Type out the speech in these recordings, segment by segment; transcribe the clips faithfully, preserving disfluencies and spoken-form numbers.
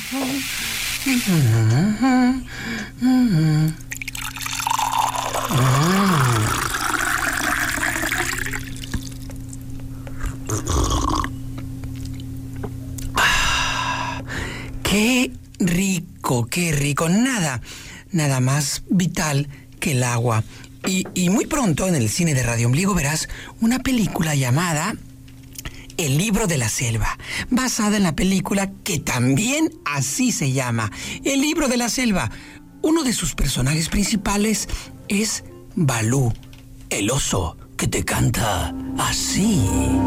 Qué rico, qué rico. Nada, nada más vital que el agua. Y, y muy pronto en el cine de Radio Ombligo verás una película llamada El libro de la selva, basada en la película que también así se llama, El libro de la selva. Uno de sus personajes principales es Balú, el oso que te canta así.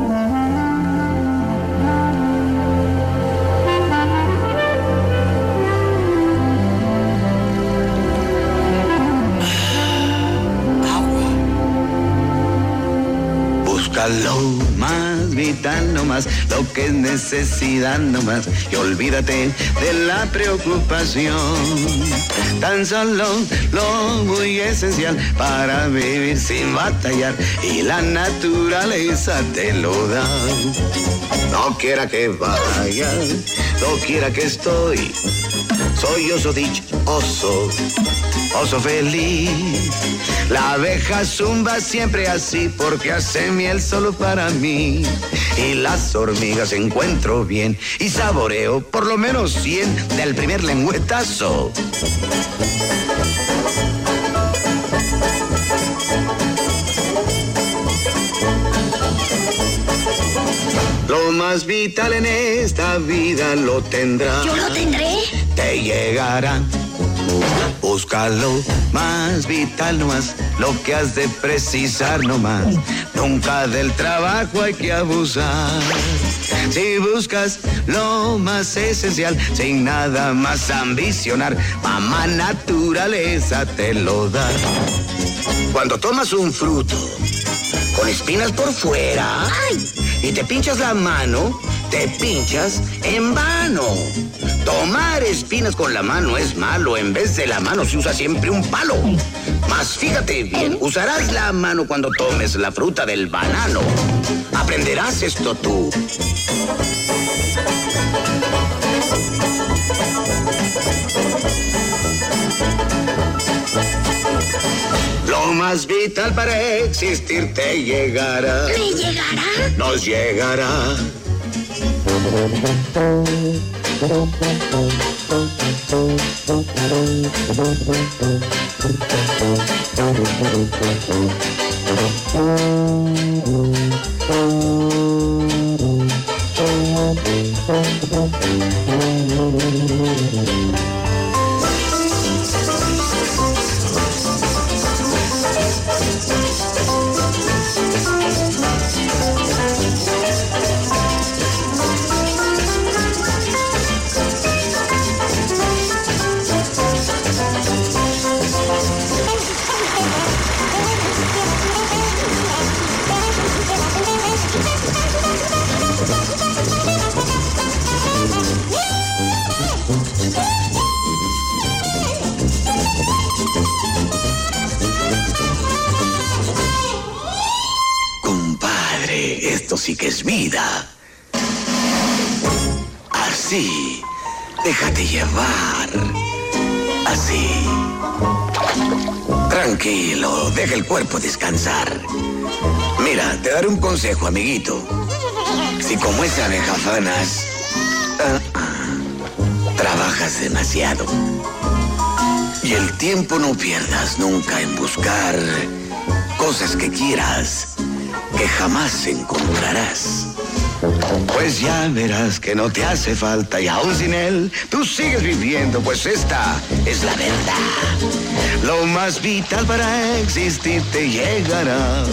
Lo más vital nomás, lo que es necesidad nomás, y olvídate de la preocupación. Tan solo lo muy esencial para vivir sin batallar, y la naturaleza te lo da. No quiera que vaya, no quiera que estoy, soy oso dichoso, oso feliz. La abeja zumba siempre así porque hace miel solo para mí. Y las hormigas encuentro bien y saboreo por lo menos cien del primer lengüetazo. Lo más vital en esta vida lo tendrás. ¿Yo lo tendré? Te llegará. Búscalo más vital nomás, lo que has de precisar nomás. Nunca del trabajo hay que abusar. Si buscas lo más esencial, sin nada más ambicionar, mamá naturaleza te lo da. Cuando tomas un fruto con espinas por fuera, ¡ay!, y te pinchas la mano, te pinchas en vano. Tomar espinas con la mano es malo. En vez de la mano se usa siempre un palo. Mas fíjate bien, usarás la mano cuando tomes la fruta del banano. Aprenderás esto tú. Lo más vital para existir te llegará. ¿Me llegará? Nos llegará. Compadre, esto sí que es vida. Así, déjate llevar. Así. Tranquilo, deja el cuerpo descansar. Mira, te daré un consejo, amiguito. Si como esa abeja afanas, uh, uh, trabajas demasiado. Y el tiempo no pierdas nunca en buscar cosas que quieras, que jamás encontrarás. Pues ya verás que no te hace falta y aún sin él tú sigues viviendo, pues esta es la verdad. Lo más vital para existir te llegará.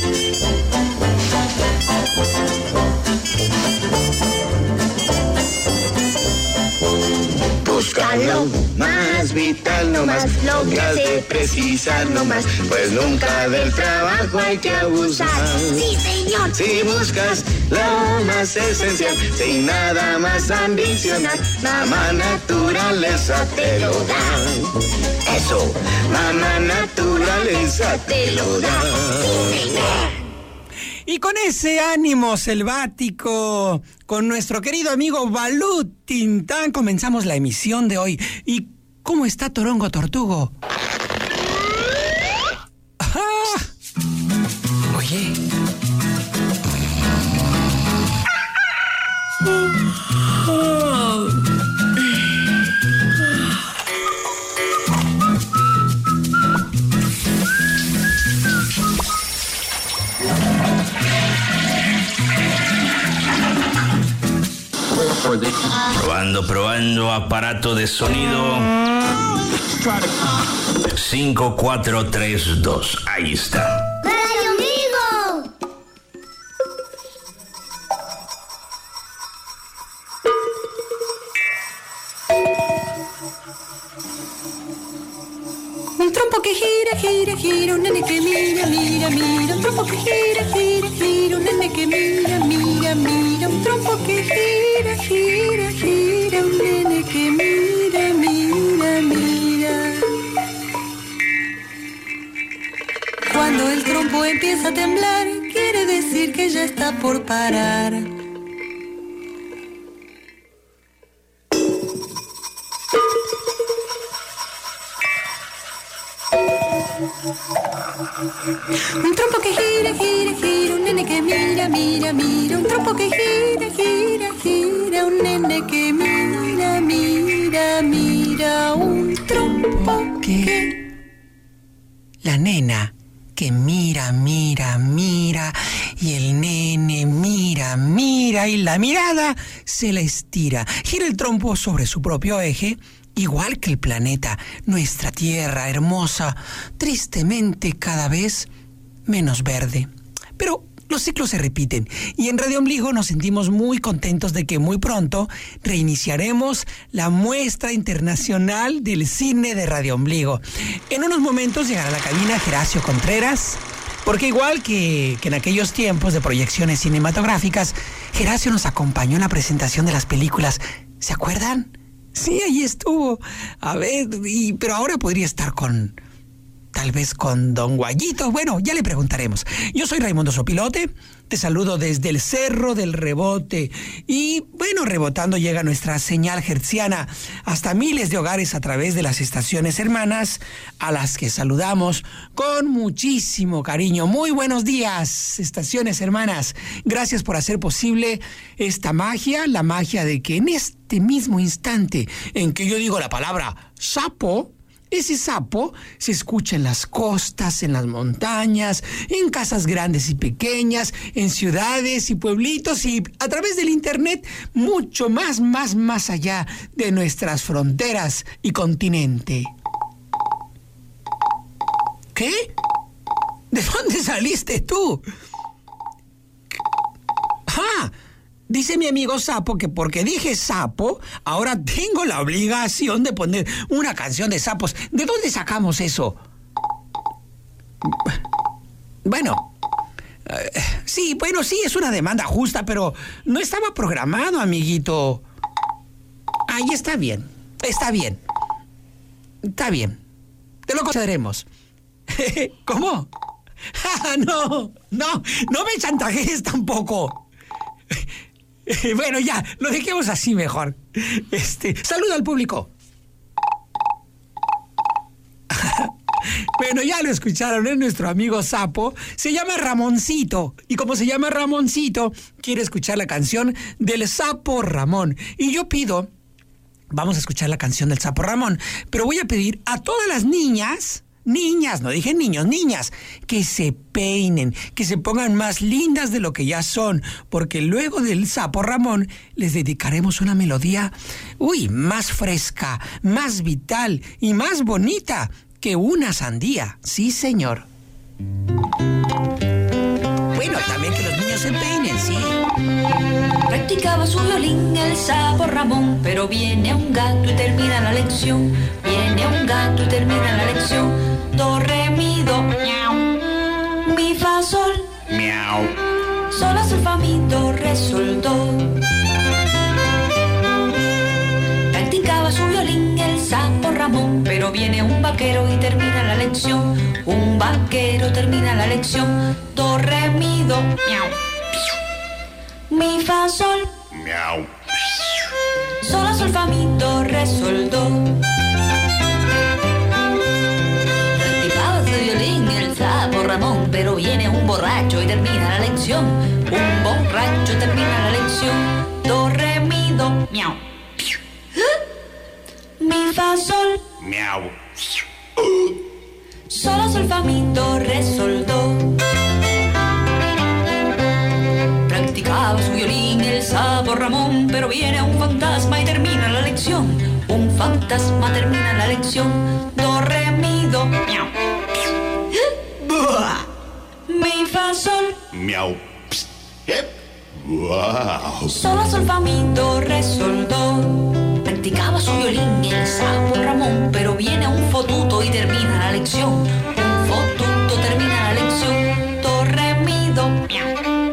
Búscalo más vital nomás, lo que has de precisar nomás, pues nunca del trabajo hay que abusar. Sí, señor. Si buscas lo más esencial, sin nada más ambicionar, mamá naturaleza te lo da. Eso, mamá naturaleza te lo da. Sí, señor. Y con ese ánimo selvático, con nuestro querido amigo Balú Tintán, comenzamos la emisión de hoy. ¿Y cómo está Torongo Tortugo? ¡Ah! Oye. Probando, probando, aparato de sonido. cinco, cuatro, tres, dos. Ahí está. ¡Radio Ombligo! Un trompo que gira, gira, gira, un nene que mira, mira, mira. Un trompo que gira, gira, gira, un nene que mira, mira, mira. Un trompo que gira, gira, gira, un nene que mira, mira, mira. Cuando el trompo empieza a temblar, quiere decir que ya está por parar. Un trompo que gira, gira, gira, un nene que mira, mira, mira. Un trompo que gira, gira, gira, un nene que mira, mira, mira. Un trompo que... La nena que mira, mira, mira, y el nene mira, mira, y la mirada se la estira. Gira el trompo sobre su propio eje, igual que el planeta, nuestra tierra hermosa, tristemente cada vez menos verde. Pero los ciclos se repiten y en Radio Ombligo nos sentimos muy contentos de que muy pronto reiniciaremos la muestra internacional del cine de Radio Ombligo. En unos momentos llegará a la cabina Geracio Contreras, porque igual que, que en aquellos tiempos de proyecciones cinematográficas, Geracio nos acompañó en la presentación de las películas. ¿Se acuerdan? Sí, ahí estuvo. A ver, y, pero ahora podría estar con... Tal vez con Don Guayito. Bueno, ya le preguntaremos. Yo soy Raimundo Sopilote. Te saludo desde el Cerro del Rebote. Y bueno, rebotando llega nuestra señal hertziana hasta miles de hogares a través de las estaciones hermanas, a las que saludamos con muchísimo cariño. Muy buenos días, estaciones hermanas. Gracias por hacer posible esta magia, la magia de que en este mismo instante en que yo digo la palabra sapo, ese sapo se escucha en las costas, en las montañas, en casas grandes y pequeñas, en ciudades y pueblitos y a través del internet, mucho más, más, más allá de nuestras fronteras y continente. ¿Qué? ¿De dónde saliste tú? ¡Ah! Dice mi amigo Sapo que porque dije sapo, ahora tengo la obligación de poner una canción de sapos. ¿De dónde sacamos eso? Bueno, eh, sí, bueno, sí, es una demanda justa, pero no estaba programado, amiguito. Ahí está bien, está bien, está bien. Te lo concederemos. ¿Cómo? no, no, no me chantajees tampoco. Bueno, ya, lo dejemos así mejor. Este, saluda al público. Bueno, ya lo escucharon, es nuestro amigo Sapo. Se llama Ramoncito. Y como se llama Ramoncito, quiere escuchar la canción del Sapo Ramón. Y yo pido, vamos a escuchar la canción del Sapo Ramón, pero voy a pedir a todas las niñas... Niñas, no dije niños, niñas, que se peinen, que se pongan más lindas de lo que ya son, porque luego del Sapo Ramón les dedicaremos una melodía, uy, más fresca, más vital y más bonita que una sandía. Sí, señor. Bueno, también que los niños se peinen, sí. Practicaba su violín el Sapo Ramón, pero viene un gato y termina la lección. Viene un gato y termina la lección. Do, re, mi, do, miau. Mi, fa, sol, Miau. sol, la, sol, fa, mi, do, re, sol, do. Practicaba su violín el sapo Ramón, pero viene un vaquero y termina la lección. Un vaquero termina la lección. Do, re, mi, do, miau. Mi, fa, sol. Miau. Sol, la, sol, fa, mi, do, re, sol, do. Practicaba su violín el sapo Ramón, pero viene un borracho y termina la lección. Un borracho termina la lección. Do, re, mi, do, miau. Mi, fa, sol. Miau. Sol, la, sol, fa, mi, do, re, sol, do. Practicaba su violín el sapo Ramón, pero viene un fantasma y termina la lección. Un fantasma termina la lección. Do, re, mi, do, miau. Mi, fa, sol. Miau. Wow. Sol, la, sol, fa, mi, do, re, sol, do. Practicaba su violín el sapo Ramón, pero viene un fotuto y termina la lección. Un fotuto termina la lección. Do, re, mi, do, miau.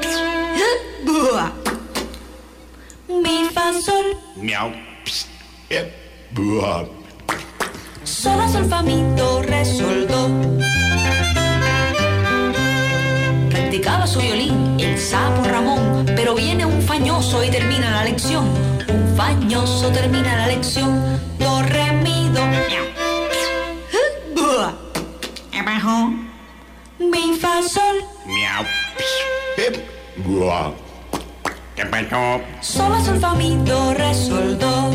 Mi, fa, sol. Miau. Sol, la, sol, fa, mi, do, re, sol, do. Practicaba su violín el sapo Ramón, pero viene un fañoso y termina la lección. Un fañoso termina la lección. Do, re, mi, do, miau. Abajo. Mi, fa, sol. Miau. ¿Qué pasó? Sol, la, sol, fa, mi, do, re, sol, do.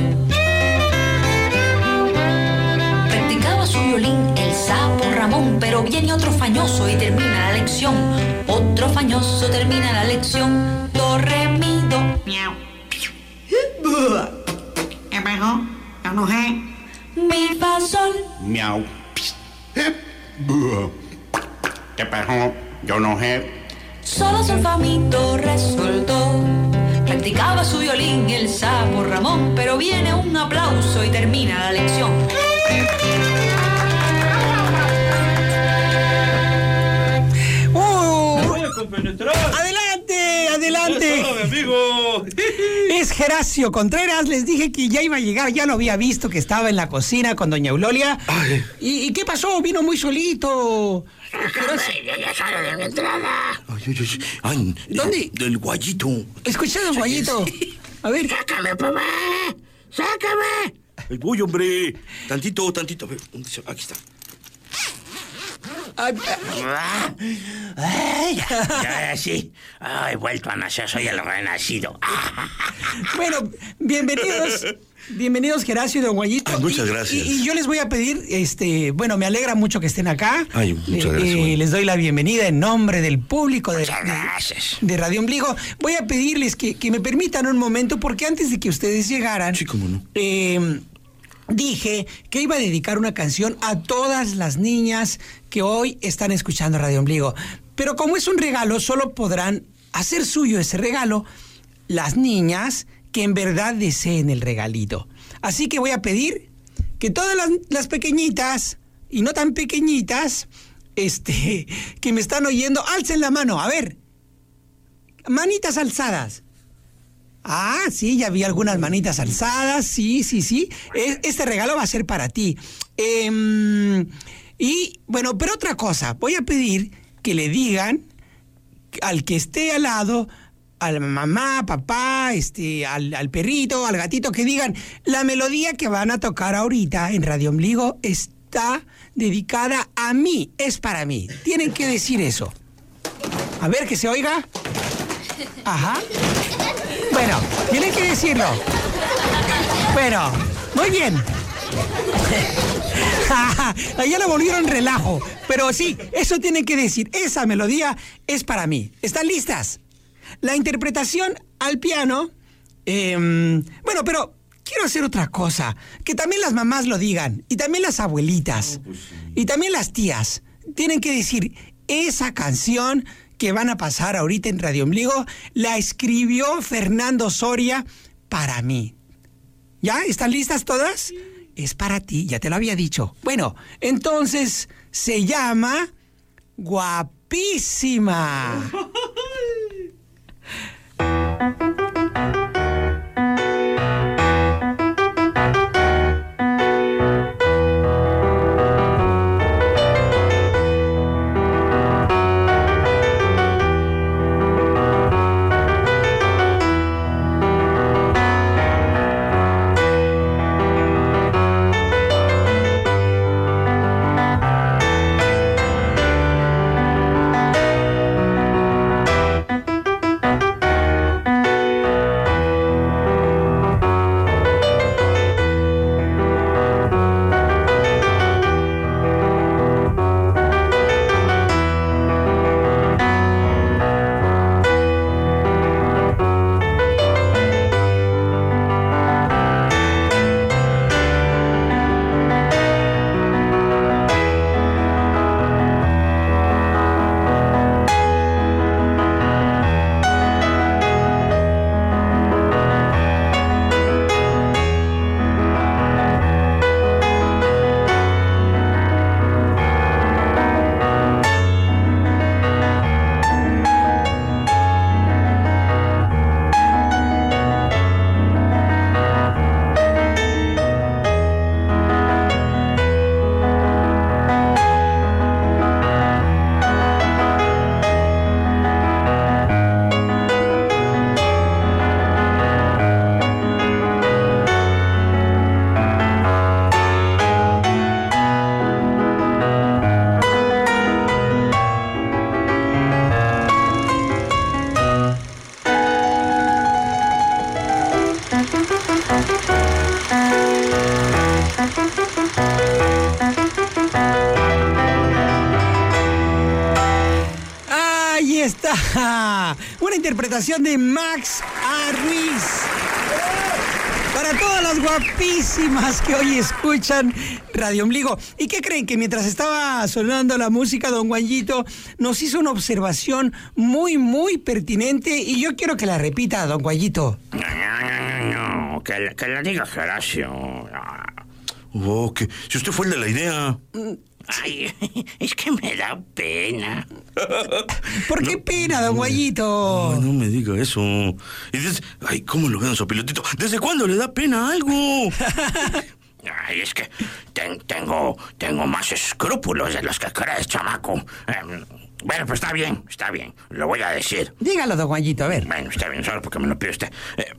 Practicaba su violín el sapo Ramón, pero viene otro fañoso y termina la lección. Otro fañoso termina la lección. Do, re, mi, do, miau. Abajo. Yo no sé. Mi, fa, sol. Miau. ¿Qué pasó? Yo no sé. Sol, la, sol, fa, mi, do, re, sol, do. Practicaba su violín el sapo Ramón, pero viene un aplauso y termina la lección. ¡Adelante! ¡Adelante! ¡Hola, mi amigo! Es Geracio Contreras. Les dije que ya iba a llegar. Ya lo había visto que estaba en la cocina con doña Eulolia. Ay. ¿Y, y qué pasó? Vino muy solito. Geracio. Ya sale de mi entrada. Ay, ay, ay, ay, ¿Dónde? Del guayito. Escuché, don Guayito. A ver. ¡Sácame, papá! ¡Sácame! Ay, voy, hombre. Tantito, tantito. A ver, ¿dónde está? Aquí está. Ay, Ay, ya, sí. He vuelto a nacer, soy el renacido. bueno, bienvenidos. Bienvenidos, Geracio y don Guayito. Ay, muchas Y- gracias. Y, y yo les voy a pedir, este, bueno, me alegra mucho que estén acá. Ay, muchas Eh, gracias, eh, Guayito. les doy la bienvenida en nombre del público de, Muchas de- gracias. de Radio Ombligo. Voy a pedirles que, que me permitan un momento, porque antes de que ustedes llegaran, Sí, cómo no. eh, dije que iba a dedicar una canción a todas las niñas que hoy están escuchando Radio Ombligo. Pero como es un regalo, solo podrán hacer suyo ese regalo las niñas que en verdad deseen el regalito. Así que voy a pedir que todas las, las pequeñitas y no tan pequeñitas, este, que me están oyendo, alcen la mano. A ver, manitas alzadas. Ah, sí, ya vi algunas manitas alzadas, sí, sí, sí. E- Este regalo va a ser para ti. Em, y, bueno, pero otra cosa, voy a pedir que le digan al que esté al lado, a la mamá, papá, este, al, al perrito, al gatito, que digan, la melodía que van a tocar ahorita en Radio Ombligo está dedicada a mí, es para mí. Tienen que decir eso. A ver, que se oiga. Ajá. Bueno, tienen que decirlo. Bueno, muy bien. Ya lo volvieron relajo. Pero sí, eso tienen que decir. Esa melodía es para mí. ¿Están listas? La interpretación al piano. eh, bueno, pero quiero hacer otra cosa. Que también las mamás lo digan. Y también las abuelitas. Y también las tías. Tienen que decir, esa canción que van a pasar ahorita en Radio Ombligo la escribió Fernando Soria para mí. ¿Ya? ¿Están listas todas? Es para ti, ya te lo había dicho. Bueno, entonces se llama Guapísima. una interpretación de Max A. Ruiz. Para todas las guapísimas que hoy escuchan Radio Ombligo. ¿Y qué creen? Que mientras estaba sonando la música, don Guayito nos hizo una observación muy, muy pertinente y yo quiero que la repita, don Guayito. No, no, no, no, que, la- que la diga Horacio. Oh, que si usted fue el de la idea. Ay, es que me da pena. ¿Por qué pena, don Guayito? Ay, no me diga eso. Y desde... Ay, ¿cómo lo ven, Sopilotito? ¿Desde cuándo le da pena algo? Ay, es que ten- tengo, tengo más escrúpulos de los que crees, chamaco. Eh, bueno, pues está bien, está bien. Lo voy a decir. Dígalo, don Guayito, a ver. Bueno, está bien, solo porque me lo pide usted. Eh,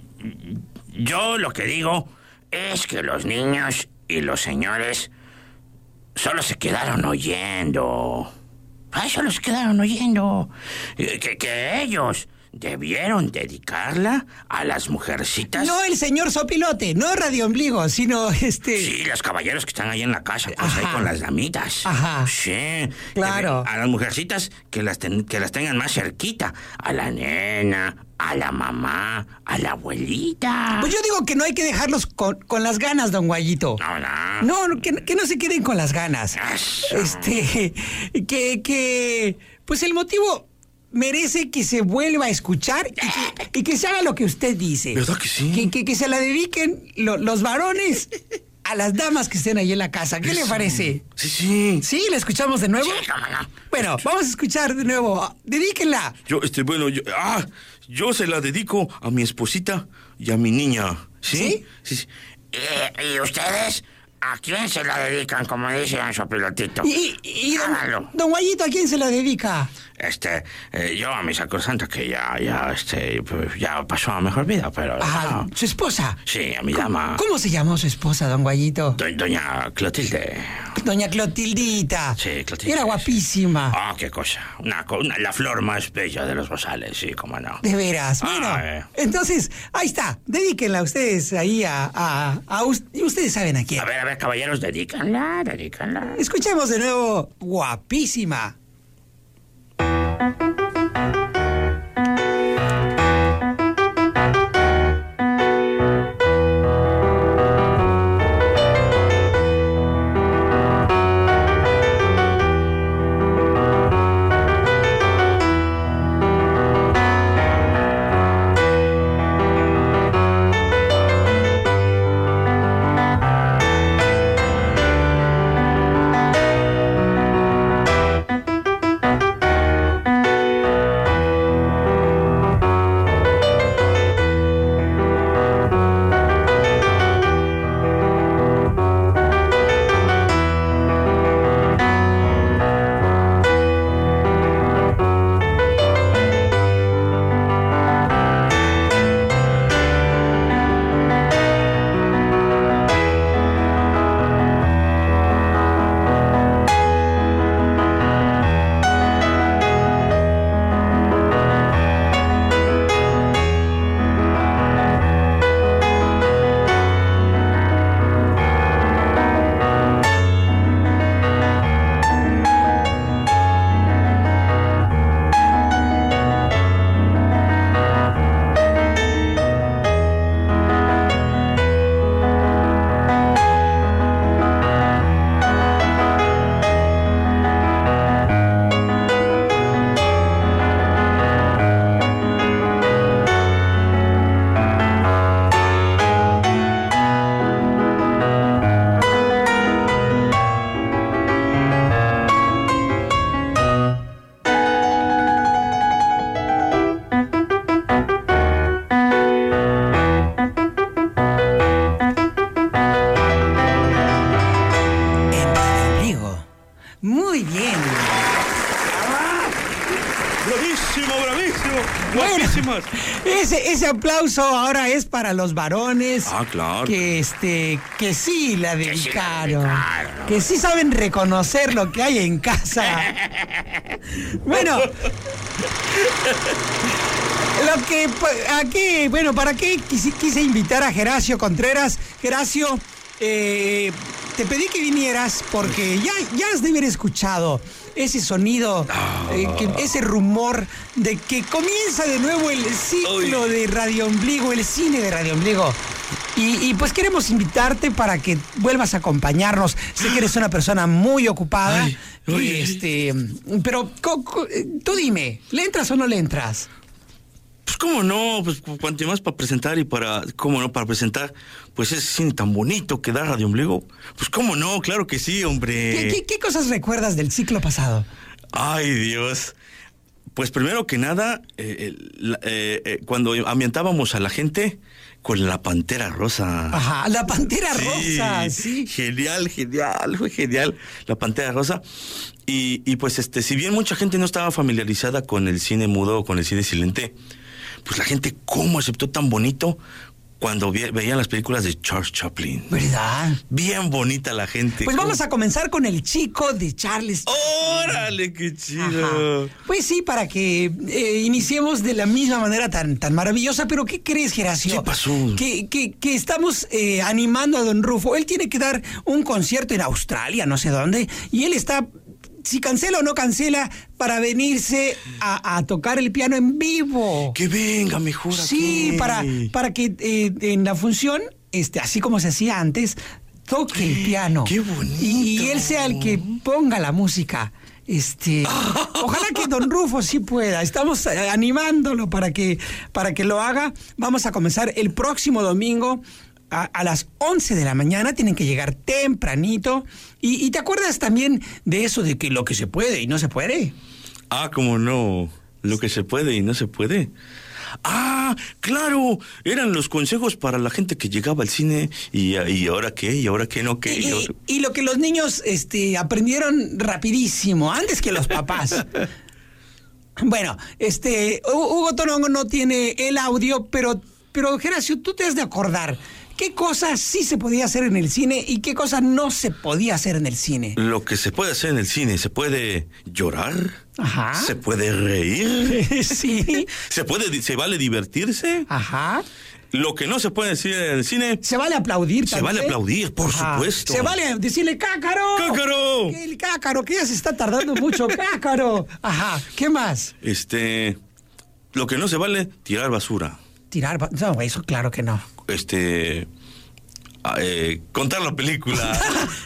yo lo que digo es que los niños y los señores solo se quedaron oyendo. Ay, solo se quedaron oyendo. Eh, Que, que ellos debieron dedicarla a las mujercitas. No el señor Sopilote, no Radio Ombligo, sino este... Sí, los caballeros que están ahí en la casa, pues Ajá. ahí con las damitas. Ajá. Sí. Claro. Que- A las mujercitas que las, ten- que las tengan más cerquita. A la nena, a la mamá, a la abuelita. Pues yo digo que no hay que dejarlos con, con las ganas, don Guayito. No, no. No, no, que, que no se queden con las ganas. Eso. Este, que, que, pues el motivo merece que se vuelva a escuchar y que, y que se haga lo que usted dice. ¿Verdad que sí? Que, que, que se la dediquen lo- los varones a las damas que estén ahí en la casa. ¿Qué le Eso. parece? Sí, sí. ¿Sí? ¿La escuchamos de nuevo? Sí, cómo no. Bueno, vamos a escuchar de nuevo. Dedíquenla. Yo, este, bueno, yo... Ah, yo se la dedico a mi esposita y a mi niña. ¿Sí? ¿Sí? Sí, sí. ¿Y, y ustedes a quién se la dedican, como dice en su pilotito? Y, y- y don, Hágalo. don Guayito, ¿a quién se la dedica? Este, eh, yo a mi sacrosanta que ya, ya, este, pues, ya pasó a mejor vida, pero... Ah, no. su esposa. Sí, a mi dama. ¿Cómo se llamó su esposa, don Guayito? Do- doña Clotilde. Doña Clotildita. Sí, Clotilde. Era guapísima. Ah, qué cosa. Una, co- una- la flor más bella de los rosales, sí, cómo no. De veras. Ah, Bueno, eh. entonces, ahí está. Dedíquenla ustedes ahí a... a, a us- y ustedes saben a quién. A ver, a ver, caballeros, dedícanla, dedícanla. Escuchemos de nuevo Guapísima. Muy bien. ¡Bravísimo, bravísimo! Bueno, ¡Guapísimas! ese, ese aplauso ahora es para los varones. Ah, claro. Que este, que sí la sí la dedicaron. dedicaron. Que sí saben reconocer lo que hay en casa. Bueno. Lo que, aquí, bueno, ¿para qué quise, quise invitar a Geracio Contreras? Geracio, eh, te pedí que vinieras porque ya, ya has de haber escuchado ese sonido, eh, que, ese rumor de que comienza de nuevo el ciclo Uy. de Radio Ombligo, el cine de Radio Ombligo. Y, y pues queremos invitarte para que vuelvas a acompañarnos. Sé que eres una persona muy ocupada. Ay, que, este, pero co, co, tú dime, ¿le entras o no le entras? Pues cómo no, pues cuanto más para presentar y para, cómo no, para presentar, pues ese cine tan bonito que da Radio Ombligo. Pues cómo no, claro que sí, hombre. ¿Qué, qué, qué cosas recuerdas del ciclo pasado? Ay, Dios. Pues primero que nada, eh, eh, eh, cuando ambientábamos a la gente con la Pantera Rosa. Ajá, la Pantera sí, Rosa, sí. Genial, genial, fue genial, la Pantera Rosa. Y, y pues este, si bien mucha gente no estaba familiarizada con el cine mudo o con el cine silente, pues la gente cómo aceptó tan bonito cuando ve, veían las películas de Charles Chaplin. ¿Verdad? Bien bonita la gente. Pues vamos a comenzar con El Chico de Charles Chaplin. ¡Órale, qué chido! Ajá. Pues sí, para que eh, iniciemos de la misma manera tan, tan maravillosa. Pero ¿qué crees, Geracio? ¿Qué pasó? Que, que, que estamos eh, animando a Don Rufo. Él tiene que dar un concierto en Australia, no sé dónde, y él está... si cancela o no cancela, para venirse a, a tocar el piano en vivo. Que venga mejor aquí. Sí, para, para que eh, en la función, este, así como se hacía antes, toque el piano. ¡Qué bonito! Y, y él sea el que ponga la música. Este, ojalá que Don Rufo sí pueda. Estamos eh, animándolo para que, para que lo haga. Vamos a comenzar el próximo domingo. A, a las once de la mañana, tienen que llegar tempranito. Y, y ¿te acuerdas también de eso de que lo que se puede y no se puede? Ah, cómo no. Lo que se puede y no se puede. Ah, claro. Eran los consejos para la gente que llegaba al cine. ¿Y, y ahora qué? ¿Y ahora qué no qué? Y, y, y lo que los niños este, aprendieron rapidísimo, antes que los papás. Bueno, este, Hugo Torongo no tiene el audio, pero, pero Geracio, tú te has de acordar. ¿Qué cosas sí se podía hacer en el cine y qué cosas no se podía hacer en el cine? Lo que se puede hacer en el cine, se puede llorar. Ajá. Se puede reír. Sí. Se puede, se vale divertirse. Ajá. Lo que no se puede decir en el cine... Se vale aplaudir Se también. vale aplaudir, por Ajá. supuesto. Se vale decirle ¡cácaro! ¡Cácaro! Que el cácaro, que ya se está tardando mucho. ¡Cácaro! Ajá. ¿Qué más? Este... Lo que no se vale, tirar basura. Tirar... ba- No, eso claro que no. Este... Eh, contar la película.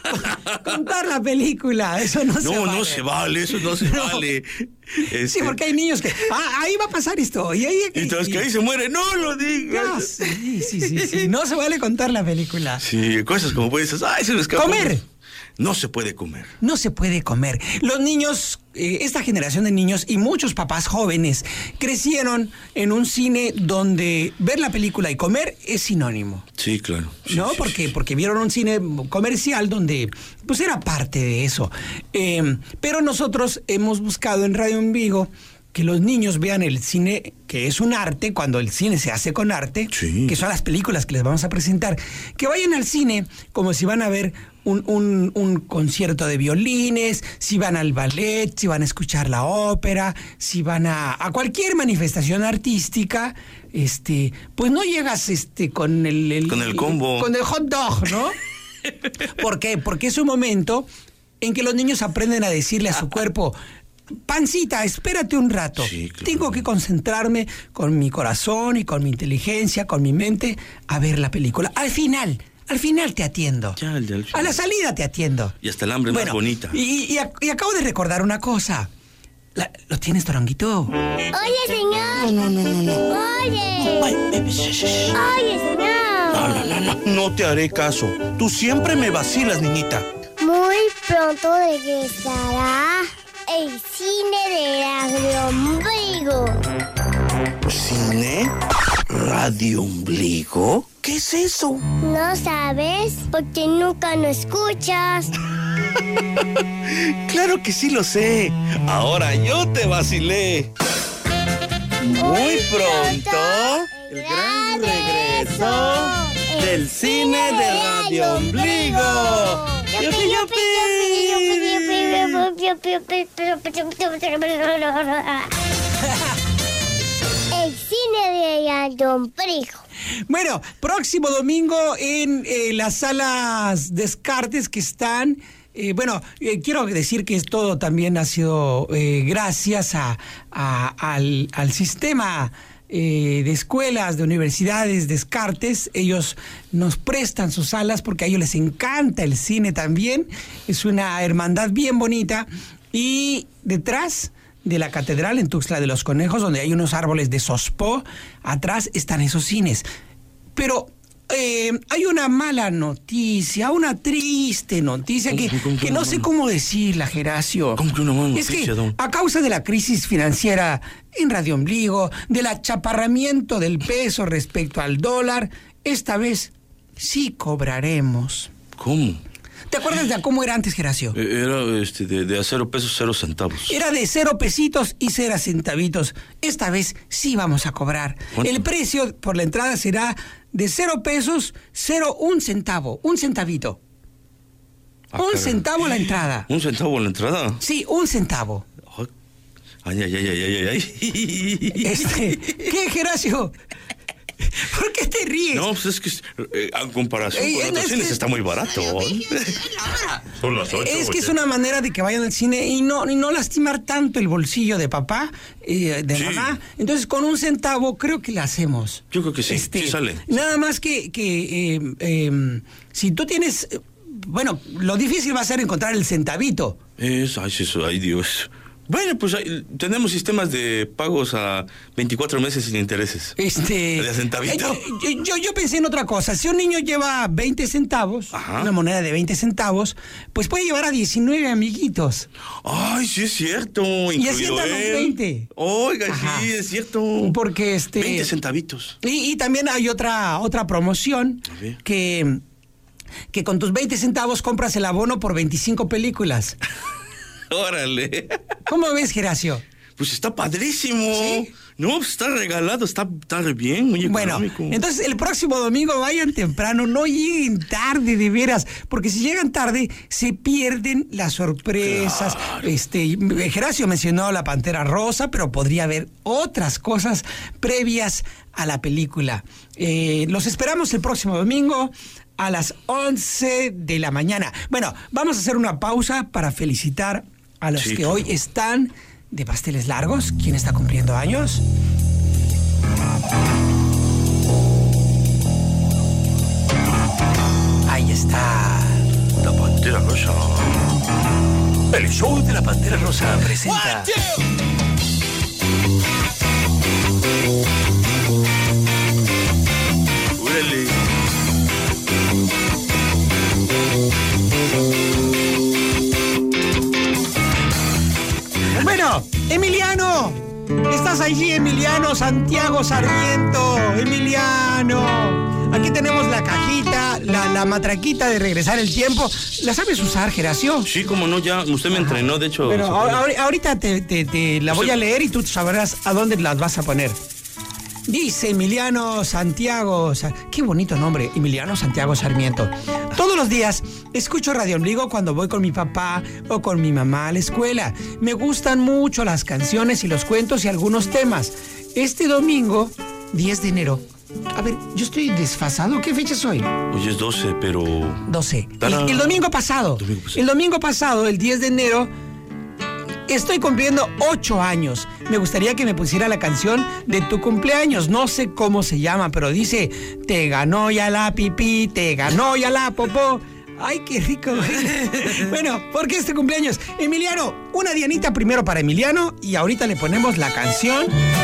Contar la película, eso no, no se vale. No, no se vale, eso no se No. vale. Este, Sí, porque hay niños que... Ah, ahí va a pasar esto. Y ahí... Y entonces que ahí se muere, no lo Ya, digas. sí, sí, sí, sí. No se vale contar la película. Sí, cosas como puedes decir, ay, se me escapó. Comer. No se puede comer. No se puede comer. Los niños, eh, esta generación de niños y muchos papás jóvenes crecieron en un cine donde ver la película y comer es sinónimo. Sí, claro. Sí, ¿No? sí, porque, sí. porque vieron un cine comercial donde pues era parte de eso. Eh, pero nosotros hemos buscado en Radio en Vigo que los niños vean el cine, que es un arte, cuando el cine se hace con arte, Sí. que son las películas que les vamos a presentar, que vayan al cine como si van a ver un, un, un concierto de violines, si van al ballet, si van a escuchar la ópera, si van a, a cualquier manifestación artística, este, pues no llegas este con el, el- Con el combo. con el hot dog, ¿no? ¿Por qué? Porque es un momento en que los niños aprenden a decirle a su cuerpo: pancita, espérate un rato. Sí, claro. Tengo que concentrarme con mi corazón y con mi inteligencia, con mi mente, a ver la película. Al final, al final te atiendo. Ya, al- al final. A la salida te atiendo. Y hasta el hambre más bonita. Y, y ac- y acabo de recordar una cosa. La- ¿Lo tienes, Toronguito? Oye, señor. No, no, no, no. Oye. Ay, bebé, sh- sh- sh. Oye, señor. No, no, no, no. No te haré caso. Tú siempre me vacilas, niñita. Muy pronto regresará el cine de Radio Ombligo. ¿Cine? ¿Radio Ombligo? ¿Qué es eso? ¿No sabes? Porque nunca lo escuchas. Claro que sí lo sé. Ahora yo te vacilé. Muy pronto, el gran regreso del cine de Radio Ombligo. ¡Yupi, El cine de Don Prijo. Bueno, próximo domingo en eh, las salas Descartes que están... Eh, bueno, eh, quiero decir que todo también ha sido eh, gracias a, a, al, al sistema eh, de escuelas, de universidades Descartes. Ellos nos prestan sus salas porque a ellos les encanta el cine también. Es una hermandad bien bonita. Y detrás de la catedral en Tuxtla de los Conejos, donde hay unos árboles de sospó, atrás están esos cines. Pero... Eh, hay una mala noticia, una triste noticia que, ¿Cómo, cómo, que no sé cómo decirla, Geracio. ¿Cómo que una mala es noticia, que don? a causa de la crisis financiera en Radio Ombligo, del achaparramiento del peso respecto al dólar, esta vez sí cobraremos. ¿Cómo? ¿Te acuerdas de cómo era antes, Geracio? Eh, Era este, de, de a cero pesos, cero centavos. Era de cero pesitos y cero centavitos. Esta vez sí vamos a cobrar. ¿Cuánto? El precio por la entrada será de cero pesos, cero un centavo, un centavito. Ah, un caray. centavo la entrada. ¿Un centavo la entrada? Sí, un centavo. Ay, ay, ay, ay, ay, ay. Este, ¿qué, Geracio? ¿Por qué te ríes? No, pues es que eh, en comparación Ey, con no, otros es cines que- está muy barato. Son las ocho. Es que es una manera de que vayan al cine y no, y no lastimar tanto el bolsillo de papá, eh, de Sí. mamá. Entonces, con un centavo creo que la hacemos. Yo creo que sí, sí sale. Nada más que, que eh, eh, si tú tienes... eh, Bueno, lo difícil va a ser encontrar el centavito. Es, ay, eso, ay, Dios. Bueno, pues hay- tenemos sistemas de pagos a veinticuatro meses sin intereses. Este, De centavito. eh, Yo, yo, yo pensé en otra cosa. Si un niño lleva veinte centavos, Ajá. una moneda de veinte centavos, pues puede llevar a diecinueve amiguitos. Ay, sí es cierto. Y así incluido andan los él. veinte. Oiga, Ajá. sí, es cierto. Porque este... veinte centavitos. Y, y también hay otra, otra promoción A ver. que, que con tus veinte centavos compras el abono por veinticinco películas. Órale. ¿Cómo ves, Geracio? Pues está padrísimo. ¿Sí? No, pues está regalado, está, está re bien, muy Bueno, económico. entonces el próximo domingo vayan temprano, no lleguen tarde, de veras, porque si llegan tarde se pierden las sorpresas. Este, Geracio mencionó la Pantera Rosa, pero podría haber otras cosas previas a la película. Eh, los esperamos el próximo domingo a las once de la mañana. Bueno, vamos a hacer una pausa para felicitar a los Sí, que claro. hoy están de pasteles largos. ¿Quién está cumpliendo años? Ahí está. La Pantera Rosa. El show de la Pantera Rosa presenta. Órale. Bueno, Emiliano. Estás allí, Emiliano Santiago Sarmiento. Emiliano. Aquí tenemos la cajita, la, la matraquita de regresar el tiempo. ¿La sabes usar, Geracio? Sí, como no, ya usted me entrenó, de hecho. Pero se ahor- puede. ahor- ahorita te, te- te la voy a leer y tú sabrás a dónde las vas a poner. Dice Emiliano Santiago, Sa- qué bonito nombre, Emiliano Santiago Sarmiento. Todos los días escucho Radio Ombligo cuando voy con mi papá o con mi mamá a la escuela. Me gustan mucho las canciones y los cuentos y algunos temas. Este domingo, diez de enero. A ver, yo estoy desfasado. ¿Qué fecha soy? Hoy es doce, pero. doce. El, ¡Tarán! el domingo pasado. Domingo pasado. El domingo pasado, el diez de enero, estoy cumpliendo ocho años. Me gustaría que me pusiera la canción de tu cumpleaños. No sé cómo se llama, pero dice: te ganó ya la pipí, te ganó ya la popó. Ay, qué rico. Bueno, ¿por qué este cumpleaños? Emiliano, una dianita primero para Emiliano y ahorita le ponemos la canción.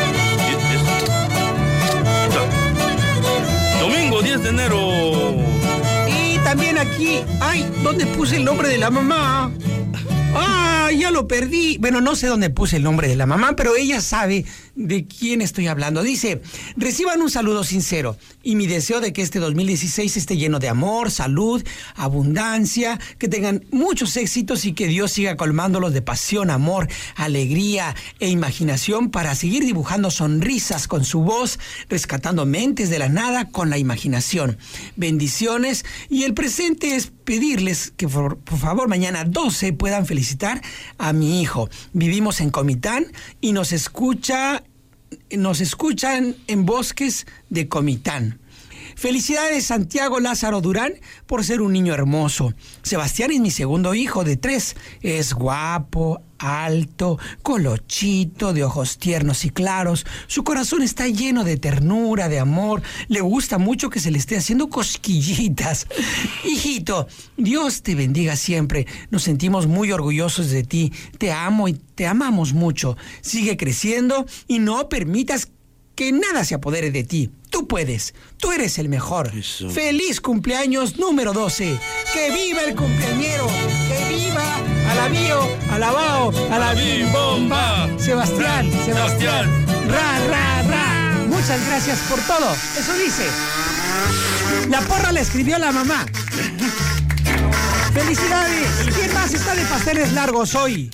Domingo diez de enero. Y también aquí, ay, ¿dónde puse el nombre de la mamá? Ah, ya lo perdí. Bueno, no sé dónde puse el nombre de la mamá, pero ella sabe de quién estoy hablando. Dice: reciban un saludo sincero y mi deseo de que este dos mil dieciséis esté lleno de amor, salud, abundancia, que tengan muchos éxitos y que Dios siga colmándolos de pasión, amor, alegría e imaginación para seguir dibujando sonrisas con su voz, rescatando mentes de la nada con la imaginación. Bendiciones, y el presente es pedirles que por, por favor mañana doce puedan felicitar a mi hijo. Vivimos en Comitán y nos escucha nos escuchan en Bosques de Comitán. Felicidades Santiago Lázaro Durán por ser un niño hermoso. Sebastián es mi segundo hijo de tres. Es guapo, alto, colochito, de ojos tiernos y claros. Su corazón está lleno de ternura, de amor. Le gusta mucho que se le esté haciendo cosquillitas. Hijito, Dios te bendiga siempre. Nos sentimos muy orgullosos de ti. Te amo y te amamos mucho. Sigue creciendo y no permitas que nada se apodere de ti. Tú puedes. Tú eres el mejor. Eso. ¡Feliz cumpleaños número doce! ¡Que viva el cumpleañero! ¡Que viva Alabío, Alabao, Alabim Bomba! Sebastián, Sebastián. Ra, ra, ra. Muchas gracias por todo. Eso dice. La porra la escribió la mamá. ¡Felicidades! ¿Quién más está de pasteles largos hoy?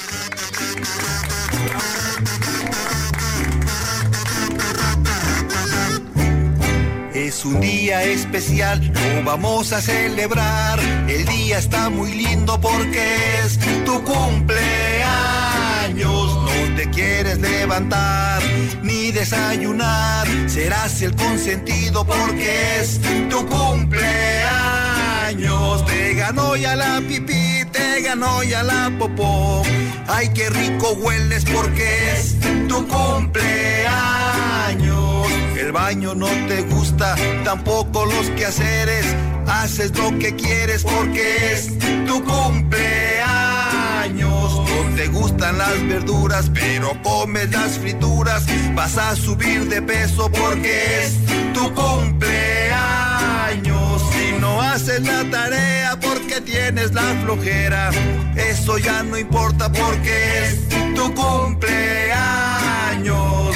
Es un día especial, lo vamos a celebrar. El día está muy lindo porque es tu cumpleaños. No te quieres levantar ni desayunar. Serás el consentido porque es tu cumpleaños. Te ganó ya la pipí, te ganó ya la popó. Ay, qué rico hueles porque es tu cumpleaños. El baño no te gusta, tampoco los quehaceres. Haces lo que quieres porque es tu cumpleaños. No te gustan las verduras, pero comes las frituras. Vas a subir de peso porque es tu cumpleaños. Si no haces la tarea porque tienes la flojera, eso ya no importa porque es tu cumpleaños.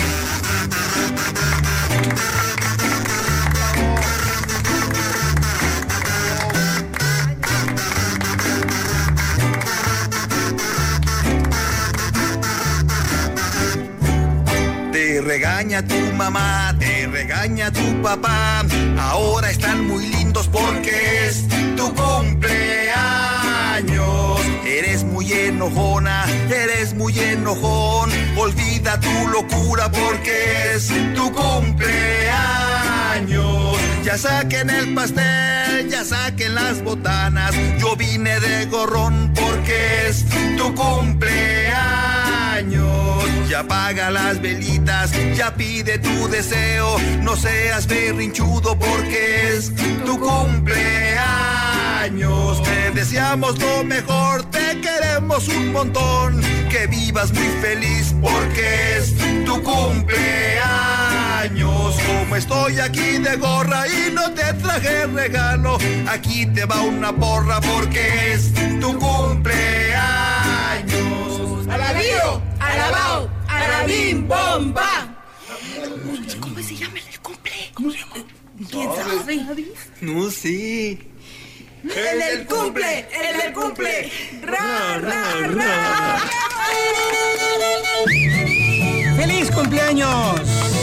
Te regaña tu mamá, te regaña tu papá. Ahora están muy lindos porque es tu cumpleaños. Eres muy enojona, eres muy enojón. Olvida tu locura porque es tu cumpleaños. Ya saquen el pastel, ya saquen las botanas. Yo vine de gorrón porque es tu cumpleaños. Ya apaga las velitas, ya pide tu deseo. No seas berrinchudo porque es tu cumpleaños. Te deseamos lo mejor, te queremos un montón. Que vivas muy feliz porque es tu cumpleaños. Como estoy aquí de gorra y no te traje regalo, aquí te va una porra porque es tu cumpleaños. ¡Alabío! ¡Alabao! ¡Alabim Bomba! ¿Cómo se llama el cumple? ¿Cómo se llama? ¿Quién sabe? No sé. ¡El del cumple! ¡El del cumple! ¡Ra, ra, ra! ¡Feliz cumpleaños!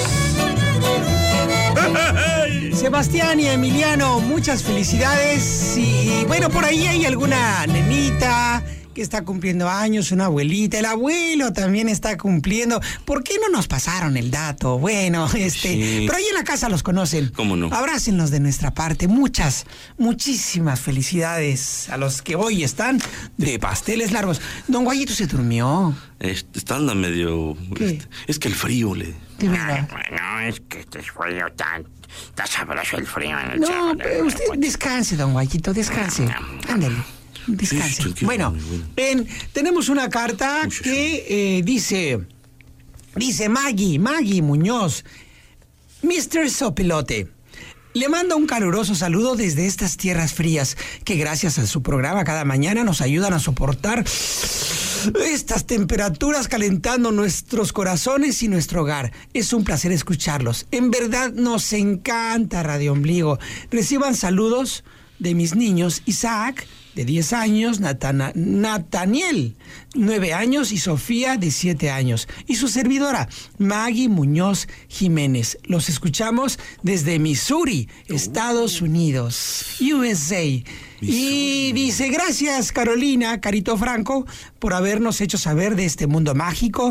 Sebastián y Emiliano, muchas felicidades. Y bueno, por ahí hay alguna nenita que está cumpliendo años, una abuelita, el abuelo también está cumpliendo. ¿Por qué no nos pasaron el dato? Bueno, este, Sí. pero ahí en la casa los conocen. ¿Cómo no? Abrácenlos de nuestra parte. Muchas, muchísimas felicidades a los que hoy están de pasteles largos. Don Guayito se durmió. Este, está anda medio... ¿Qué? este, es que el frío le... De verdad. Bueno, es que este frío tan... Está sabroso el frío en el No, cerro. pero usted descanse, don Guayito, descanse. Ándale. Descanse. Sí, tranquilo, Bueno, muy bueno. en- tenemos una carta Uy, sí, que eh, dice, dice Maggie, Maggie Muñoz, mister Sopilote. Le mando un caluroso saludo desde estas tierras frías que gracias a su programa cada mañana nos ayudan a soportar estas temperaturas calentando nuestros corazones y nuestro hogar. Es un placer escucharlos. En verdad nos encanta Radio Ombligo. Reciban saludos de mis niños Isaac, de diez años, Natana- Nataniel, nueve años, y Sofía, de siete años. Y su servidora, Maggie Muñoz Jiménez. Los escuchamos desde Missouri, Estados Unidos, U S A. Y dice, gracias Carolina, Carito Franco, por habernos hecho saber de este mundo mágico.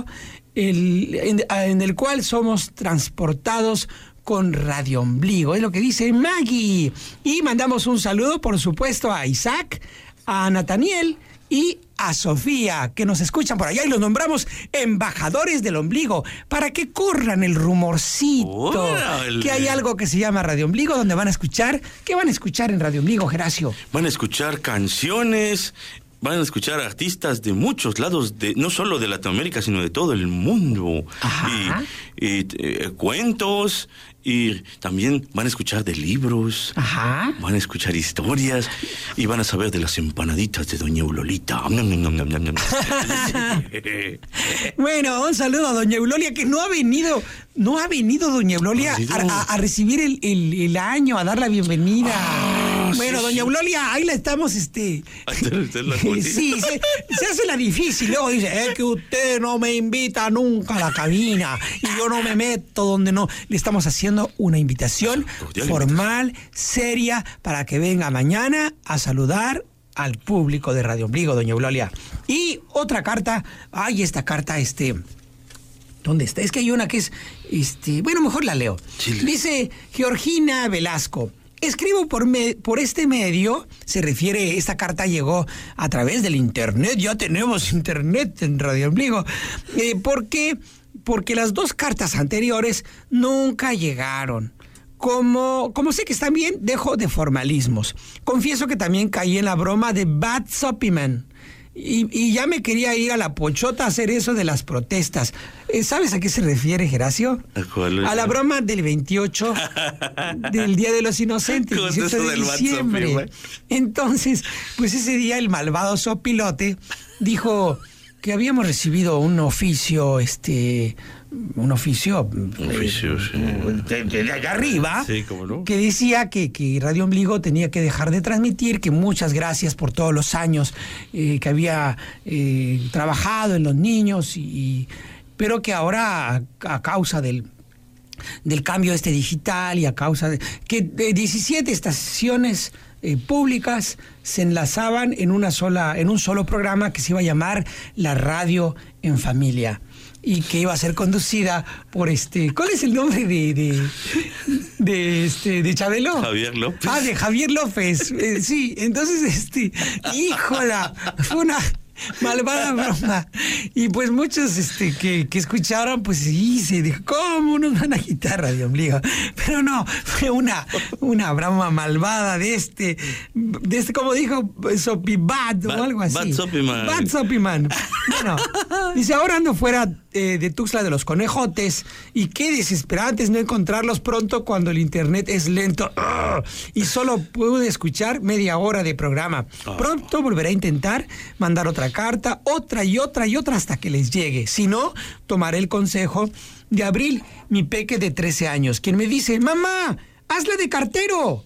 el, en, en el cual somos transportados con Radio Ombligo. Es lo que dice Maggie. Y mandamos un saludo, por supuesto, a Isaac, a Nathaniel y a Sofía, que nos escuchan por allá y los nombramos embajadores del ombligo, para que corran el rumorcito. Órale. Que hay algo que se llama Radio Ombligo, donde van a escuchar. ¿Qué van a escuchar en Radio Ombligo, Geracio? Van a escuchar canciones, van a escuchar artistas de muchos lados, de no solo de Latinoamérica, sino de todo el mundo. Ajá. Y, y eh, cuentos, y también van a escuchar de libros. Ajá. Van a escuchar historias y van a saber de las empanaditas de Doña Eulolita. Bueno, un saludo a Doña Eulolia, que no ha venido, no ha venido Doña Eulolia a, a, a recibir el, el, el año, a dar la bienvenida. Ah, bueno, sí, Doña sí. Eulolia, ahí la estamos, este... sí, se, se hace la difícil, luego dice, es que usted no me invita nunca a la cabina y yo no me meto donde no. Le estamos haciendo una invitación formal, seria, para que venga mañana a saludar al público de Radio Ombligo, Doña Eulolia. Y otra carta, ay, esta carta, este... ¿Dónde está? Es que hay una que es, este... Bueno, mejor la leo. Chile. Dice Georgina Velasco. Escribo por, me, por este medio, se refiere, esta carta llegó a través del internet, ya tenemos internet en Radio Ombligo, eh, ¿por qué? Porque las dos cartas anteriores nunca llegaron. Como, como sé que están bien, dejo de formalismos. Confieso que también caí en la broma de Bad Sopiman. Y, y ya me quería ir a la Pochota a hacer eso de las protestas. ¿Sabes a qué se refiere, Geracio? ¿A, a la broma del veintiocho del Día de los Inocentes, dieciocho de diciembre? Entonces, pues ese día el malvado sopilote dijo que habíamos recibido un oficio, este... un oficio, un oficio eh, sí. de, de, de allá arriba, sí, ¿cómo no? Que decía que, que Radio Ombligo tenía que dejar de transmitir, que muchas gracias por todos los años eh, que había eh, trabajado en los niños, y, pero que ahora a, a causa del del cambio este digital y a causa de que de diecisiete estaciones eh, públicas se enlazaban en una sola, en un solo programa que se iba a llamar La Radio en Familia, y que iba a ser conducida por este, ¿cuál es el nombre de de, de este de Chabelo? Javier López. Ah, de Javier López. Eh, sí, entonces este, híjola, fue una malvada broma. Y pues muchos este que, que escucharon, pues sí, se dijo, ¿cómo nos van a quitar Radio Ombligo? Pero no, fue una, una broma malvada de este, de este, como dijo, Sopibat o algo así. Bad Sopiman. Bad Sopiman. Bueno, dice, ahora ando fuera eh, de Tuxtla de los Conejotes, y qué desesperante es no encontrarlos pronto cuando el internet es lento. ¡Ugh! Y solo pude escuchar media hora de programa. Pronto volveré a intentar mandar otra carta, otra y otra y otra hasta que les llegue. Si no, tomaré el consejo de Abril, mi peque de trece años, quien me dice, mamá, hazla de cartero.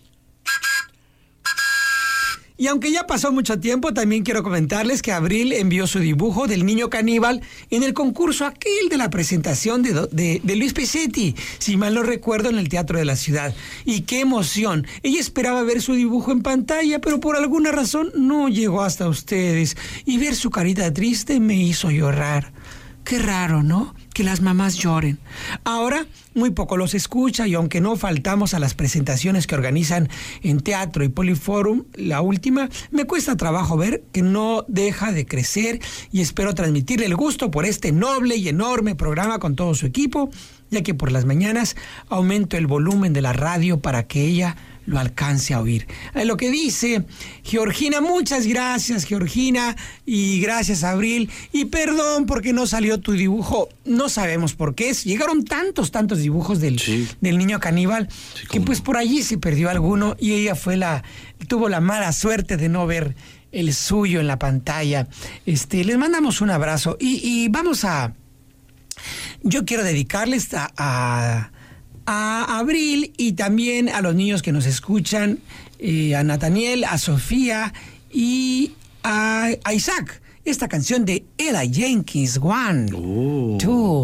Y aunque ya pasó mucho tiempo, también quiero comentarles que Abril envió su dibujo del niño caníbal en el concurso aquel de la presentación de, de, de Luis Pesetti, si mal no recuerdo, en el Teatro de la Ciudad. Y qué emoción. Ella esperaba ver su dibujo en pantalla, pero por alguna razón no llegó hasta ustedes. Y ver su carita triste me hizo llorar. Qué raro, ¿no? Que las mamás lloren. Ahora muy poco los escucha, y aunque no faltamos a las presentaciones que organizan en Teatro y Poliforum, la última, me cuesta trabajo ver que no deja de crecer, y espero transmitirle el gusto por este noble y enorme programa con todo su equipo, ya que por las mañanas aumento el volumen de la radio para que ella lo alcance a oír. Eh, lo que dice Georgina, muchas gracias, Georgina, y gracias, Abril, y perdón porque no salió tu dibujo, no sabemos por qué, llegaron tantos, tantos dibujos del, sí. del niño caníbal, sí, que pues por allí se perdió alguno, y ella fue la, tuvo la mala suerte de no ver el suyo en la pantalla. Este, les mandamos un abrazo, y, y vamos a, yo quiero dedicarles a, a a Abril, y también a los niños que nos escuchan, eh, a Nathaniel, a Sofía y a, a Isaac, esta canción de Ella Jenkins, One, oh. Two,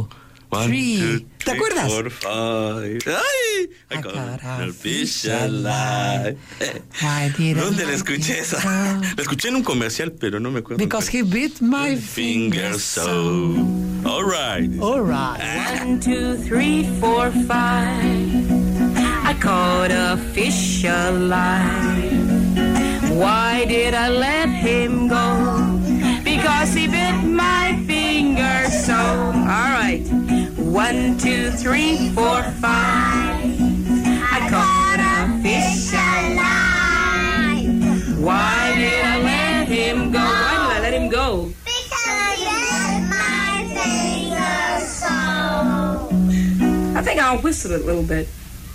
One, three. two, ¿Te three, acuerdas? four, five. ¡Ay! I I got got a a fish fish alive. Why did I ¿Dónde la let escuché it esa? go? La escuché en un comercial, pero no me acuerdo. Because he bit my finger so. so. All right. All right. One, two, three, four, five. I caught a fish alive. Why did I let him go? Because he bit my finger so. All right. One, two, three, four, five. I caught a fish alive. Why did I let him go? Why did I let him go? Because I bit my finger so. I think I'll whistle it a little bit.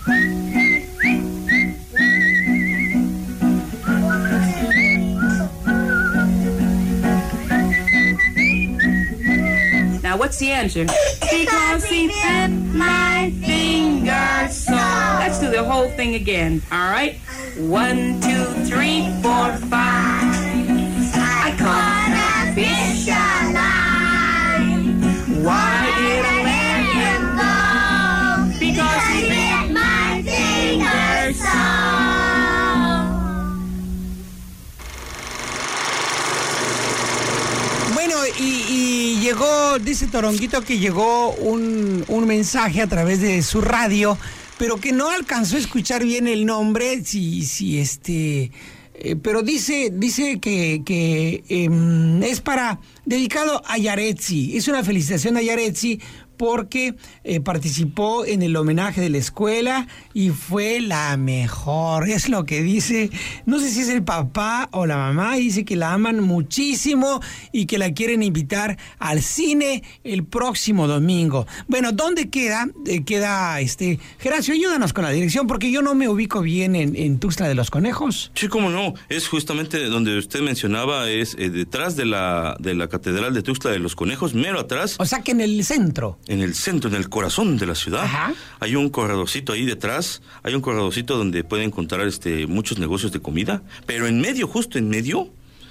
Now, what's the answer? Because he bit my finger so. Let's do the whole thing again, all right? One, two, three, four, five. I caught a fish alive. Why did I let him go? Because he bit my finger so. Bueno, y, y llegó, dice Toronguito que llegó un, un mensaje a través de su radio, pero que no alcanzó a escuchar bien el nombre, si, si este, eh, pero dice, dice que, que eh, es para, dedicado a Yaretsi, es una felicitación a Yaretsi porque eh, participó en el homenaje de la escuela y fue la mejor, es lo que dice, no sé si es el papá o la mamá, y dice que la aman muchísimo y que la quieren invitar al cine el próximo domingo. Bueno, ¿dónde queda? Eh, queda, este, Geracio, ayúdanos con la dirección, porque yo no me ubico bien en, en Tuxtla de los Conejos. Sí, cómo no, es justamente donde usted mencionaba, es eh, detrás de la, de la Catedral de Tuxtla de los Conejos, mero atrás. O sea que en el centro. En el centro, en el corazón de la ciudad. Ajá. Hay un corredorcito ahí detrás, hay un corredorcito donde pueden encontrar este, muchos negocios de comida, pero en medio, justo en medio,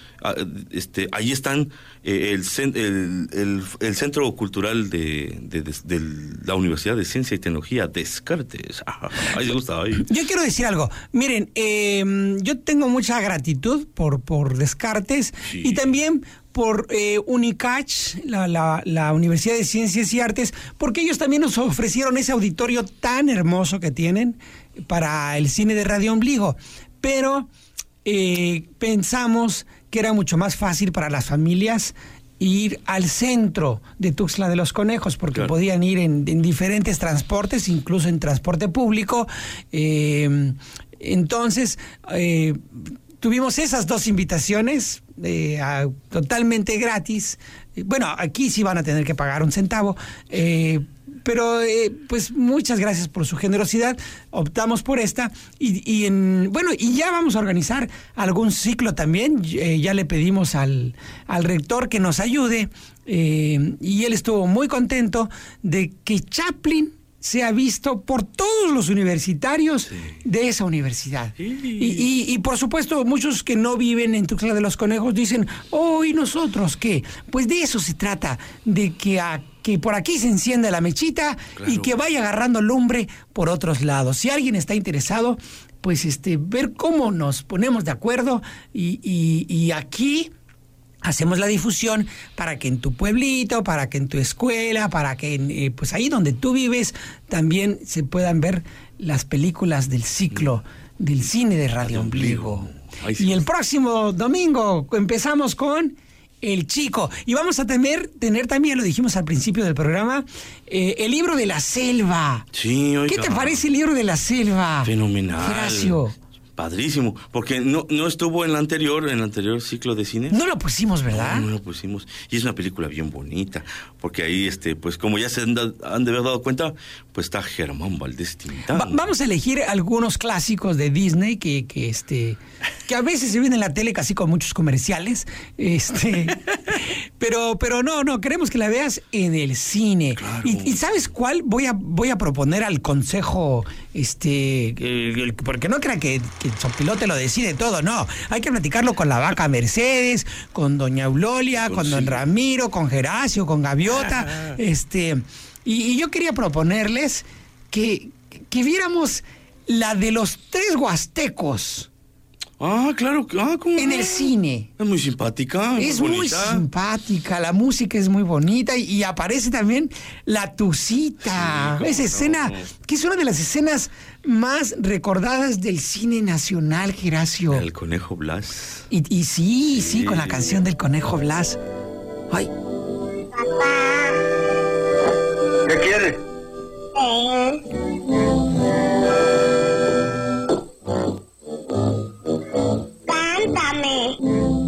este, ahí están eh, el, el, el, el Centro Cultural de, de, de, de la Universidad de Ciencia y Tecnología Descartes. Ahí me gusta, ahí. Yo quiero decir algo. Miren, eh, yo tengo mucha gratitud por, por Descartes, sí, y también por eh, UNICACH, la, la, la Universidad de Ciencias y Artes, porque ellos también nos ofrecieron ese auditorio tan hermoso que tienen para el cine de Radio Ombligo. Pero eh, pensamos que era mucho más fácil para las familias ir al centro de Tuxtla de los Conejos, porque claro, podían ir en, en diferentes transportes, incluso en transporte público. Eh, entonces, eh, tuvimos esas dos invitaciones eh, a, totalmente gratis. Bueno, aquí sí van a tener que pagar un centavo, eh, pero eh, pues muchas gracias por su generosidad. Optamos por esta y, y en bueno y ya vamos a organizar algún ciclo también. Eh, ya le pedimos al, al rector que nos ayude eh, y él estuvo muy contento de que Chaplin sea visto por todos los universitarios, sí, de esa universidad. Sí. Y, y, y por supuesto, muchos que no viven en Tuxtla de los Conejos dicen, oh, ¿y nosotros qué? Pues de eso se trata, de que, a, que por aquí se encienda la mechita, claro, y que vaya agarrando lumbre por otros lados. Si alguien está interesado, pues este, ver cómo nos ponemos de acuerdo y, y, y aquí hacemos la difusión para que en tu pueblito, para que en tu escuela, para que en, eh, pues ahí donde tú vives también se puedan ver las películas del ciclo del cine de Radio Ombligo. Ay, sí. Y el próximo domingo empezamos con El Chico. Y vamos a tener, tener también, lo dijimos al principio del programa, eh, el libro de la selva. Sí, oiga. ¿Qué te parece el libro de la selva? Fenomenal. Geracio. Padrísimo, porque no, no estuvo en la anterior, en el anterior ciclo de cine. No lo pusimos, ¿verdad? No, no lo pusimos. Y es una película bien bonita, porque ahí, este, pues como ya se han, da, han de haber dado cuenta, pues está Germán Valdés Tintán. Va, vamos a elegir algunos clásicos de Disney que, que este, que a veces se ven en la tele casi con muchos comerciales, este, pero, pero no, no, queremos que la veas en el cine. Claro. Y, y ¿sabes cuál? Voy a, voy a proponer al consejo, este, eh, porque no crean que, que el sopilote lo decide todo, no. Hay que platicarlo con la vaca Mercedes, con doña Eulolia, con, con don sí. Ramiro, con Geracio, con Gaviota, este... Y, y yo quería proponerles que, que viéramos la de los tres huastecos. Ah, claro. Ah, ¿cómo En no? el cine. Es muy simpática. Es muy bonita. simpática, la música es muy bonita y, y aparece también la Tucita. Sí, Esa cómo escena, no. que es una de las escenas más recordadas del cine nacional, Geracio. El conejo Blas. Y, y sí, sí, Sí. con la canción del Conejo Blas. Ay, ¿Qué quieres? Cántame.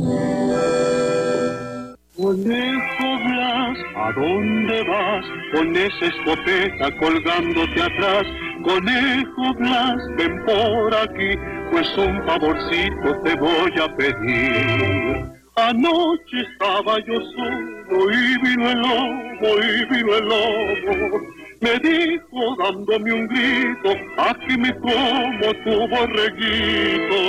Conejo Blas, ¿a dónde vas? Con esa escopeta colgándote atrás. Conejo Blas, ven por aquí, pues un favorcito te voy a pedir. Anoche estaba yo solo y vino el lobo, y vino el lobo. Me dijo dándome un grito, aquí me como tu borreguito.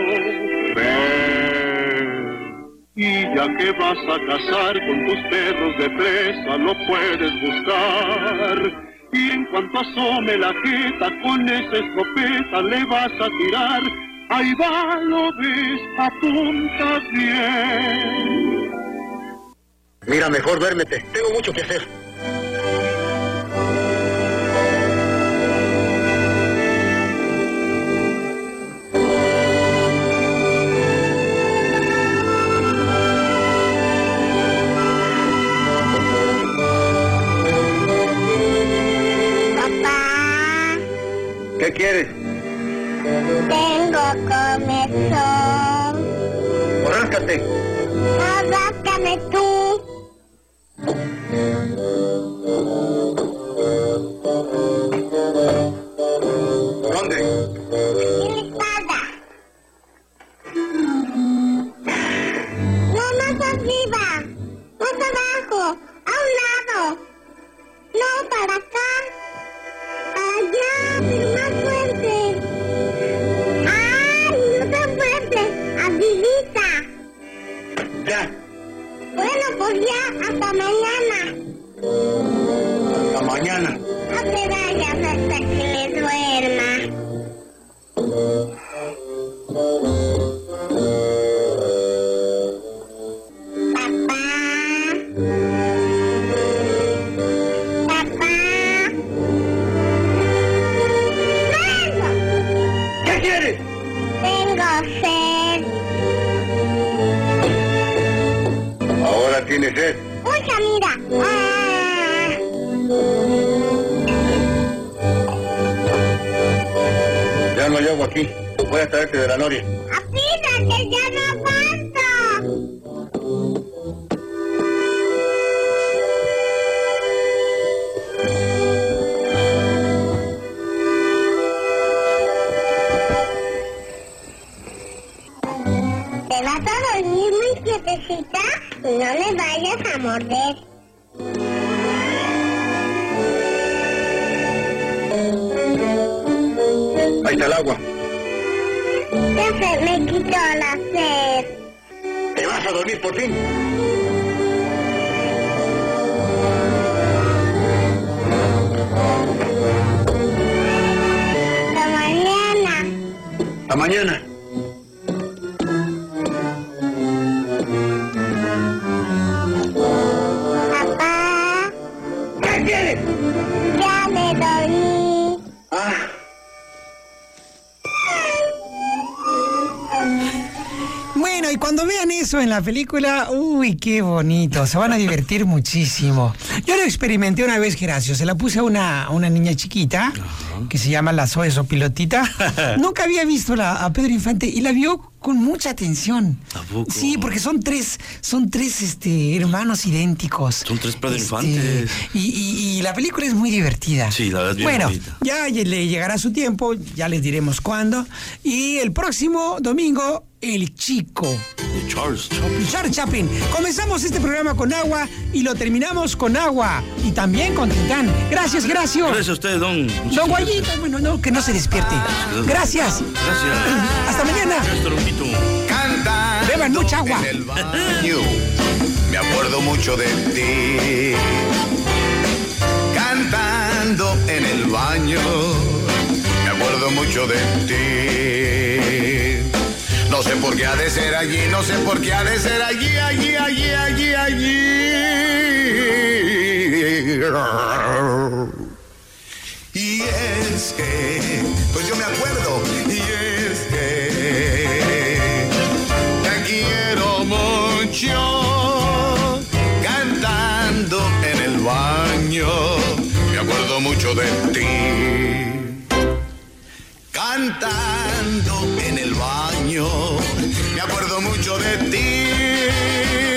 Ven. Y ya que vas a cazar con tus perros de presa, lo puedes buscar. Y en cuanto asome la jeta, con esa escopeta le vas a tirar. Ahí va, lo ves, apunta bien. Mira, mejor duérmete. Tengo mucho que hacer. Papá, ¿Qué quieres? tengo comezón. Ráscate. No, ráscame tú. ¿Dónde? En la espalda. No, más arriba. Más abajo. A un lado. No, para acá. Allá, pero más fuerte. ¡Ay, no tan fuerte! ¡Arribita! Ya. Bueno, pues ya, hasta mañana. Hasta mañana. No te vayas hasta que me duerma. Papá. Papá. ¡Vengo! ¿Qué quieres? Tengo sed. Ahora tienes sed. Mucha, mira. Ah. Ya no hay agua aquí. Voy a traerte de la noria. ¡Apídate, ya no aguanto! ¿Te vas a dormir muy quietecita? No me vayas a morder. Ahí está el agua. Ya se me quitó la sed. ¿Te vas a dormir por fin? Hasta mañana. Hasta mañana. Papá, ¿Qué quieres? ya me dormí. Ah. bueno, y cuando vean eso en la película, uy, qué bonito, se van a divertir muchísimo. Yo lo experimenté una vez, Geracio, se la puse a una, a una niña chiquita, que se llama la Zoe Sopilotita. Nunca había visto la, a Pedro Infante y la vio con mucha atención. ¿A poco? Sí, porque son tres, son tres este, hermanos idénticos. Son tres Pedro Este, Infantes. Y, y- y la película es muy divertida. Sí, la verdad es bien Bueno, bonita. ya le llegará su tiempo, ya les diremos cuándo. Y el próximo domingo, El Chico. De Charles Chaplin. Charles Chaplin. Comenzamos este programa con agua y lo terminamos con agua. Y también con Titán. Gracias, Gracio. Gracias a usted, don. Don Guayito, bueno, no, que no se despierte. Gracias. Gracias. Hasta mañana. Gracias, Tronquito. Cantando Beban mucha agua. en el baño, me acuerdo mucho de ti. Cantando cantando en el baño. Me acuerdo mucho de ti. No sé por qué ha de ser allí, no sé por qué ha de ser allí, allí, allí, allí, allí. Y es que, pues yo me acuerdo, y es que te quiero mucho, cantando en el baño, me acuerdo mucho de ti. Cantando en el baño, me acuerdo mucho de ti.